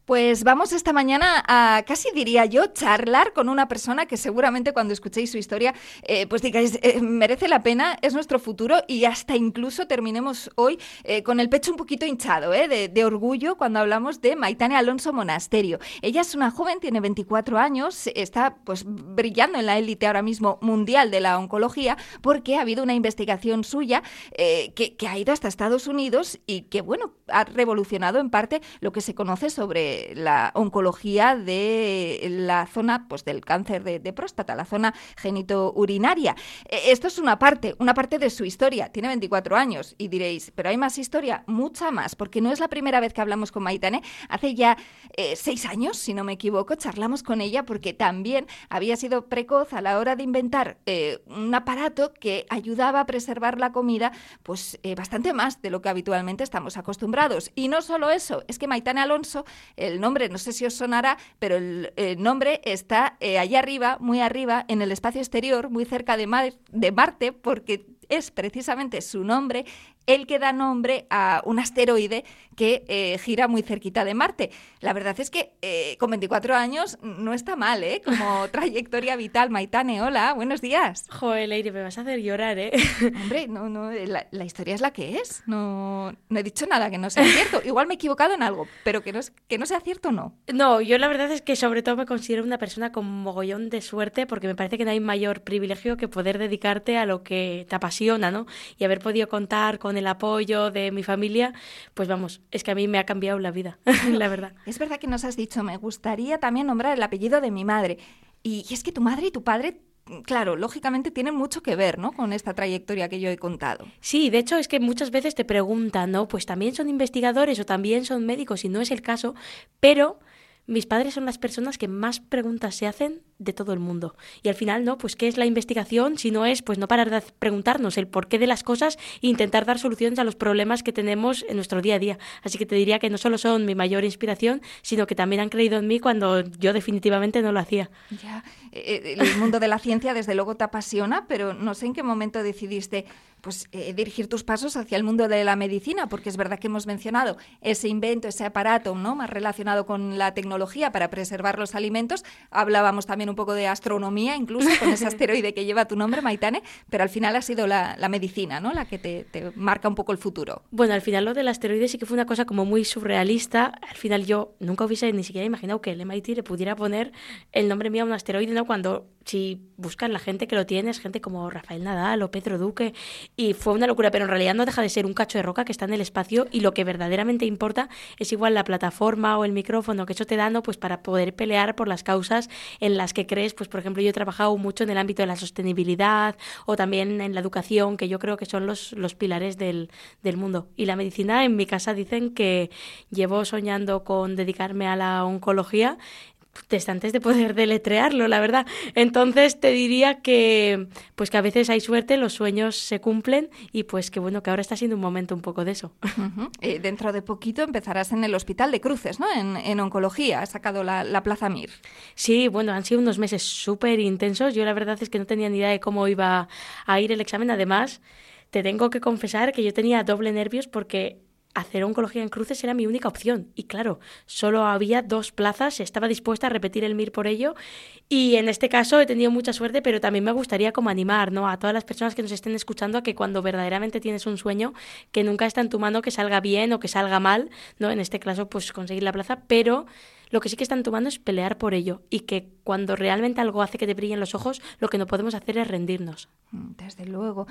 Pues vamos esta mañana a, casi diría yo, charlar con una persona que seguramente cuando escuchéis su historia, pues digáis, merece la pena, es nuestro futuro, y hasta incluso terminemos hoy con el pecho un poquito hinchado, de orgullo cuando hablamos de Maitane Alonso Monasterio. Ella es una joven, tiene 24 años, está pues brillando en la élite ahora mismo mundial de la oncología, porque ha habido una investigación suya que ha ido hasta Estados Unidos y que, bueno, ha revolucionado en parte lo que se conoce sobre la oncología de la zona pues del cáncer de próstata, la zona genitourinaria. Esto es una parte de su historia. Tiene 24 años y diréis, ¿pero hay más historia? Mucha más, porque no es la primera vez que hablamos con Maitane. Hace ya 6 años, si no me equivoco, charlamos con ella porque también había sido precoz a la hora de inventar un aparato que ayudaba a preservar la comida pues bastante más de lo que habitualmente estamos acostumbrados. Y no solo eso, es que Maitane Alonso, el nombre, no sé si os sonará, pero el nombre está allá arriba, muy arriba, en el espacio exterior, muy cerca de Marte, porque es precisamente su nombre el que da nombre a un asteroide que gira muy cerquita de Marte. La verdad es que con 24 años no está mal, como trayectoria vital. Maitane, hola, buenos días. Joder, Leire, me vas a hacer llorar, Hombre, no, la historia es la que es. No he dicho nada que no sea cierto. Igual me he equivocado en algo, pero que no sea cierto, no. No, yo la verdad es que sobre todo me considero una persona con mogollón de suerte, porque me parece que no hay mayor privilegio que poder dedicarte a lo que te apasiona, ¿no? Y haber podido contar con el apoyo de mi familia, pues vamos, es que a mí me ha cambiado la vida, la verdad. Es verdad que nos has dicho, me gustaría también nombrar el apellido de mi madre. Y es que tu madre y tu padre, claro, lógicamente tienen mucho que ver, ¿no?, con esta trayectoria que yo he contado. Sí, de hecho es que muchas veces te preguntan, ¿no?, pues también son investigadores o también son médicos, y no es el caso, pero mis padres son las personas que más preguntas se hacen de todo el mundo. Y al final, ¿no?, pues ¿qué es la investigación? Si no es, pues no parar de preguntarnos el porqué de las cosas e intentar dar soluciones a los problemas que tenemos en nuestro día a día. Así que te diría que no solo son mi mayor inspiración, sino que también han creído en mí cuando yo definitivamente no lo hacía. Ya, el mundo de la ciencia desde luego te apasiona, pero no sé en qué momento decidiste pues dirigir tus pasos hacia el mundo de la medicina, porque es verdad que hemos mencionado ese invento, ese aparato, ¿no?, más relacionado con la tecnología para preservar los alimentos. Hablábamos también un poco de astronomía, incluso con ese asteroide que lleva tu nombre, Maitane, pero al final ha sido la medicina, ¿no?, la que te marca un poco el futuro. Bueno, al final lo del asteroide sí que fue una cosa como muy surrealista. Al final yo nunca hubiese ni siquiera imaginado que el MIT le pudiera poner el nombre mío a un asteroide, ¿no?, cuando si buscan la gente que lo tiene es gente como Rafael Nadal o Pedro Duque, y fue una locura, pero en realidad no deja de ser un cacho de roca que está en el espacio, y lo que verdaderamente importa es igual la plataforma o el micrófono que eso te da, ¿no?, pues para poder pelear por las causas en las que crees. Pues por ejemplo, yo he trabajado mucho en el ámbito de la sostenibilidad o también en la educación, que yo creo que son los pilares del mundo. Y la medicina, en mi casa dicen que llevo soñando con dedicarme a la oncología desde antes de poder deletrearlo, la verdad. Entonces te diría que pues que a veces hay suerte, los sueños se cumplen, y pues que bueno, que ahora está siendo un momento un poco de eso. Uh-huh. Dentro de poquito empezarás en el Hospital de Cruces, ¿no?, en oncología. Has sacado la plaza Mir. Sí, bueno, han sido unos meses súper intensos. Yo la verdad es que no tenía ni idea de cómo iba a ir el examen. Además, te tengo que confesar que yo tenía doble nervios porque hacer oncología en Cruces era mi única opción. Y claro, solo había 2 plazas, estaba dispuesta a repetir el MIR por ello. Y en este caso he tenido mucha suerte, pero también me gustaría como animar, ¿no?, a todas las personas que nos estén escuchando a que cuando verdaderamente tienes un sueño, que nunca está en tu mano que salga bien o que salga mal, ¿no? En este caso, pues conseguir la plaza, pero lo que sí que está en tu mano es pelear por ello, y que cuando realmente algo hace que te brillen los ojos, lo que no podemos hacer es rendirnos. Desde luego.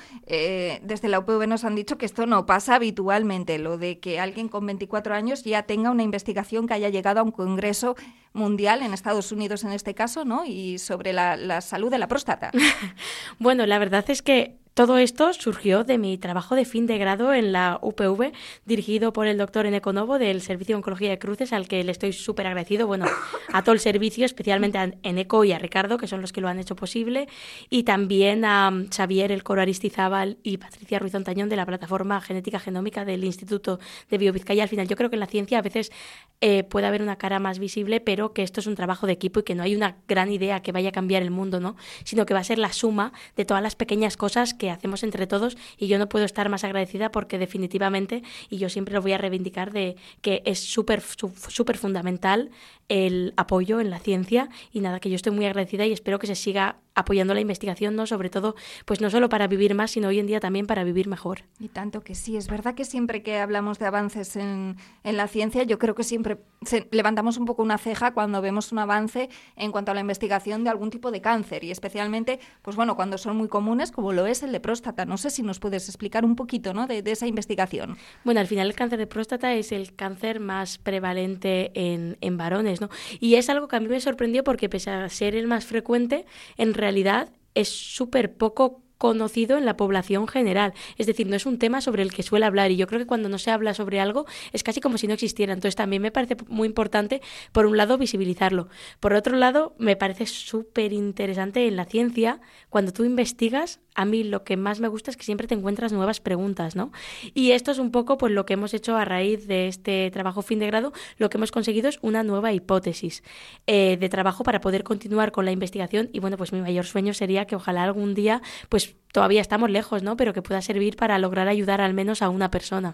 Desde la UPV nos han dicho que esto no pasa habitualmente, lo de que alguien con 24 años ya tenga una investigación que haya llegado a un congreso mundial, en Estados Unidos en este caso, ¿no?, y sobre la salud de la próstata. Bueno, la verdad es que todo esto surgió de mi trabajo de fin de grado en la UPV, dirigido por el doctor Eneco Novo del Servicio de Oncología de Cruces, al que le estoy súper agradecido, bueno, a todo el servicio, especialmente a Eneco y a Ricardo, que son los que lo han hecho posible, y también a Xavier El Coro Aristizábal y Patricia Ruiz Ontañón de la plataforma genética genómica del Instituto de Biovizcaya. Al final, yo creo que en la ciencia a veces puede haber una cara más visible, pero que esto es un trabajo de equipo y que no hay una gran idea que vaya a cambiar el mundo, ¿no?, sino que va a ser la suma de todas las pequeñas cosas que que hacemos entre todos, y yo no puedo estar más agradecida porque definitivamente, y yo siempre lo voy a reivindicar, de que es súper fundamental el apoyo en la ciencia, y nada, que yo estoy muy agradecida y espero que se siga apoyando la investigación, ¿no? Sobre todo, pues no solo para vivir más, sino hoy en día también para vivir mejor. Y tanto que sí, es verdad que siempre que hablamos de avances en la ciencia, yo creo que siempre levantamos un poco una ceja cuando vemos un avance en cuanto a la investigación de algún tipo de cáncer, y especialmente, pues bueno, cuando son muy comunes, como lo es el de próstata. No sé si nos puedes explicar un poquito, ¿no?, de esa investigación. Bueno, al final el cáncer de próstata es el cáncer más prevalente en varones, ¿no? Y es algo que a mí me sorprendió porque, pese a ser el más frecuente, en realidad es súper poco conocido en la población general. Es decir, no es un tema sobre el que suele hablar, y yo creo que cuando no se habla sobre algo es casi como si no existiera. Entonces también me parece muy importante, por un lado, visibilizarlo. Por otro lado, me parece súper interesante en la ciencia, cuando tú investigas, a mí lo que más me gusta es que siempre te encuentras nuevas preguntas, ¿no? Y esto es un poco pues lo que hemos hecho a raíz de este trabajo fin de grado. Lo que hemos conseguido es una nueva hipótesis de trabajo para poder continuar con la investigación, y bueno, pues mi mayor sueño sería que ojalá algún día, pues todavía estamos lejos, ¿no?, pero que pueda servir para lograr ayudar al menos a una persona.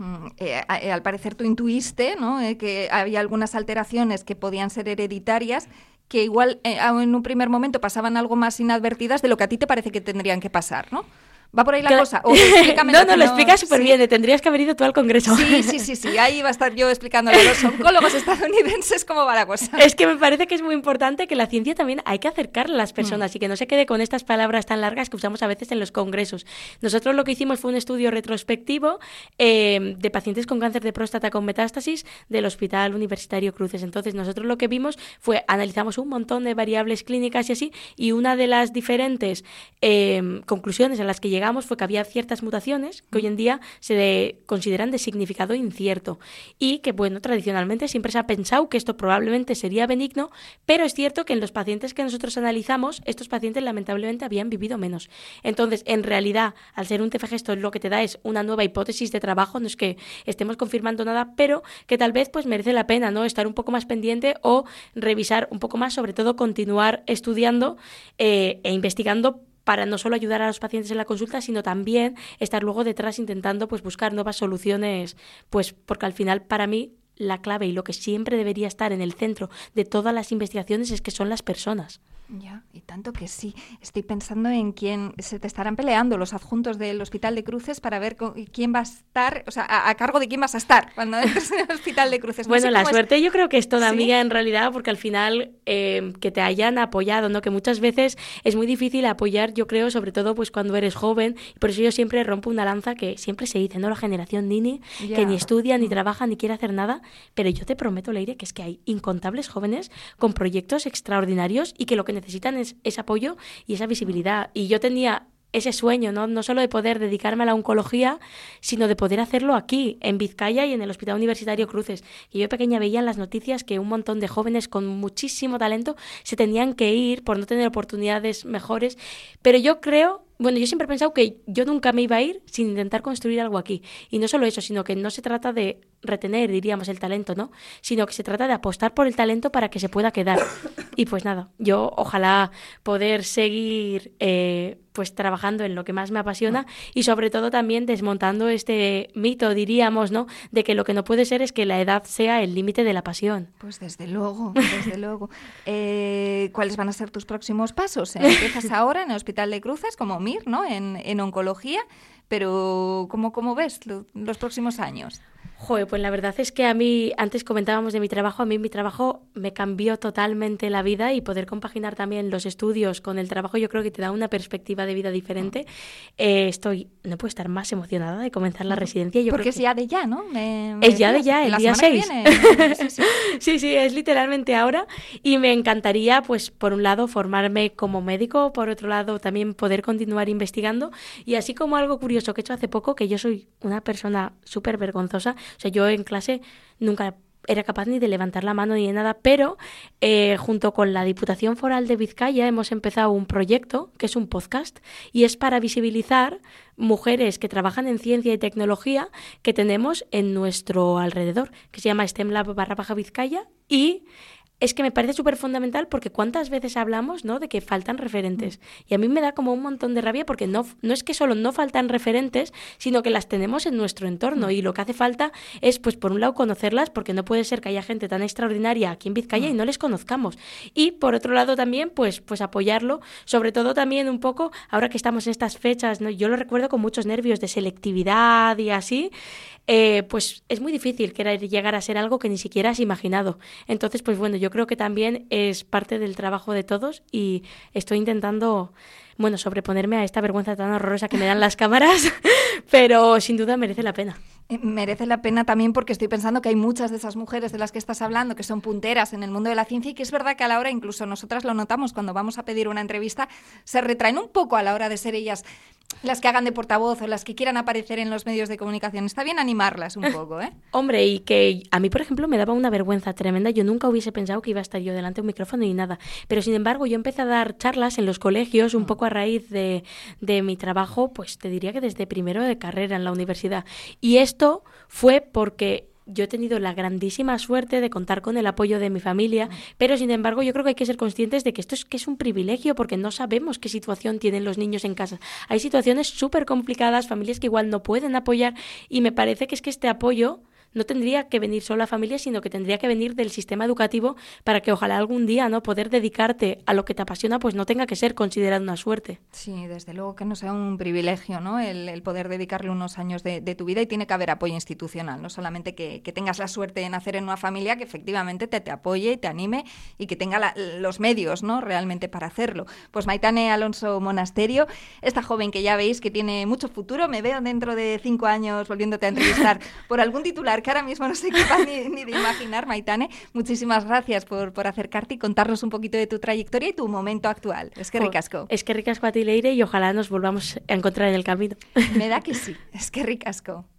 Al parecer tú intuiste, ¿no?, que había algunas alteraciones que podían ser hereditarias, que igual en un primer momento pasaban algo más inadvertidas de lo que a ti te parece que tendrían que pasar, ¿no? ¿Va por ahí la cosa? O explícame no, lo explicas súper bien. Tendrías que haber ido tú al congreso. Sí. Ahí va a estar yo explicándole a los oncólogos estadounidenses cómo va la cosa. Es que me parece que es muy importante que la ciencia también hay que acercarla a las personas y que no se quede con estas palabras tan largas que usamos a veces en los congresos. Nosotros lo que hicimos fue un estudio retrospectivo de pacientes con cáncer de próstata con metástasis del Hospital Universitario Cruces. Entonces, nosotros lo que vimos fue, analizamos un montón de variables clínicas y así, y una de las diferentes conclusiones a las que llegamos fue que había ciertas mutaciones que hoy en día se consideran de significado incierto, y que, bueno, tradicionalmente siempre se ha pensado que esto probablemente sería benigno, pero es cierto que en los pacientes que nosotros analizamos, estos pacientes lamentablemente habían vivido menos. Entonces, en realidad, al ser un TFG, esto lo que te da es una nueva hipótesis de trabajo, no es que estemos confirmando nada, pero que tal vez pues merece la pena, ¿no?, estar un poco más pendiente o revisar un poco más, sobre todo continuar estudiando e investigando, para no solo ayudar a los pacientes en la consulta, sino también estar luego detrás intentando pues buscar nuevas soluciones, pues porque al final, para mí, la clave y lo que siempre debería estar en el centro de todas las investigaciones es que son las personas. Ya, y tanto que sí. Estoy pensando en quién se te estarán peleando los adjuntos del Hospital de Cruces para ver quién va a estar, o sea, a cargo de quién vas a estar cuando entres en el Hospital de Cruces. Bueno, la suerte yo creo que es toda mía en realidad, porque al final que te hayan apoyado, ¿no? Que muchas veces es muy difícil apoyar, yo creo, sobre todo pues cuando eres joven, y por eso yo siempre rompo una lanza que siempre se dice, ¿no?, la generación Nini, que ni estudia, ni trabaja, ni quiere hacer nada, pero yo te prometo, Leire, que es que hay incontables jóvenes con proyectos extraordinarios y que lo que necesitan es ese apoyo y esa visibilidad. Y yo tenía ese sueño, no solo de poder dedicarme a la oncología, sino de poder hacerlo aquí, en Vizcaya y en el Hospital Universitario Cruces. Y yo de pequeña veía en las noticias que un montón de jóvenes con muchísimo talento se tenían que ir por no tener oportunidades mejores. Pero yo creo... Bueno, yo siempre he pensado que yo nunca me iba a ir sin intentar construir algo aquí. Y no solo eso, sino que no se trata de retener, diríamos, el talento, ¿no? Sino que se trata de apostar por el talento para que se pueda quedar. Y pues nada, yo ojalá poder seguir pues trabajando en lo que más me apasiona y sobre todo también desmontando este mito, diríamos, ¿no?, de que lo que no puede ser es que la edad sea el límite de la pasión. Pues desde luego, desde luego. ¿Cuáles van a ser tus próximos pasos? Empiezas ahora en el Hospital de Cruces como MIR, ¿no?, en oncología, pero ¿cómo ves los próximos años? Joder, pues la verdad es que a mí, antes comentábamos de mi trabajo, a mí mi trabajo me cambió totalmente la vida, y poder compaginar también los estudios con el trabajo yo creo que te da una perspectiva de vida diferente. No puedo estar más emocionada de comenzar la residencia. Porque es ya de ya, ¿no? Es ya de ya, el día 6. Sí, es literalmente ahora, y me encantaría, pues por un lado, formarme como médico, por otro lado también poder continuar investigando, y así como algo curioso que he hecho hace poco, que yo soy una persona súper vergonzosa. O sea, yo en clase nunca era capaz ni de levantar la mano ni de nada, pero junto con la Diputación Foral de Vizcaya hemos empezado un proyecto que es un podcast, y es para visibilizar mujeres que trabajan en ciencia y tecnología que tenemos en nuestro alrededor, que se llama STEM Lab /Vizcaya, y es que me parece súper fundamental porque cuántas veces hablamos, ¿no?, de que faltan referentes. Y a mí me da como un montón de rabia porque no es que solo no faltan referentes, sino que las tenemos en nuestro entorno y lo que hace falta es, pues por un lado, conocerlas, porque no puede ser que haya gente tan extraordinaria aquí en Vizcaya y no les conozcamos. Y por otro lado también, pues apoyarlo, sobre todo también un poco, ahora que estamos en estas fechas, ¿no? Yo lo recuerdo con muchos nervios de selectividad y así, pues es muy difícil querer llegar a ser algo que ni siquiera has imaginado. Entonces, pues bueno, yo creo que también es parte del trabajo de todos y estoy intentando, bueno, sobreponerme a esta vergüenza tan horrorosa que me dan las cámaras, pero sin duda merece la pena. Merece la pena también porque estoy pensando que hay muchas de esas mujeres de las que estás hablando que son punteras en el mundo de la ciencia y que es verdad que a la hora, incluso nosotras lo notamos cuando vamos a pedir una entrevista, se retraen un poco a la hora de ser ellas las que hagan de portavoz o las que quieran aparecer en los medios de comunicación. Está bien animarlas un poco, ¿eh? Hombre, y que a mí, por ejemplo, me daba una vergüenza tremenda. Yo nunca hubiese pensado que iba a estar yo delante de un micrófono ni nada. Pero, sin embargo, yo empecé a dar charlas en los colegios un poco a raíz de mi trabajo, pues te diría que desde primero de carrera en la universidad. Y esto fue porque yo he tenido la grandísima suerte de contar con el apoyo de mi familia, pero sin embargo yo creo que hay que ser conscientes de que esto es un privilegio porque no sabemos qué situación tienen los niños en casa. Hay situaciones súper complicadas, familias que igual no pueden apoyar y me parece que es que este apoyo no tendría que venir solo a la familia, sino que tendría que venir del sistema educativo para que ojalá algún día, ¿no?, poder dedicarte a lo que te apasiona, pues no tenga que ser considerado una suerte. Sí, desde luego que no sea un privilegio, ¿no?, el poder dedicarle unos años de tu vida y tiene que haber apoyo institucional, no solamente que tengas la suerte de nacer en una familia que efectivamente te apoye y te anime y que tenga los medios, ¿no?, realmente para hacerlo. Pues Maitane Alonso Monasterio, esta joven que ya veis que tiene mucho futuro, me veo dentro de 5 años volviéndote a entrevistar por algún titular que ahora mismo no soy capaz ni de imaginar, Maitane. Muchísimas gracias por acercarte y contarnos un poquito de tu trayectoria y tu momento actual. Es que ricasco. Es que ricasco a ti, Leire, y ojalá nos volvamos a encontrar en el camino. Me da que sí, es que ricasco.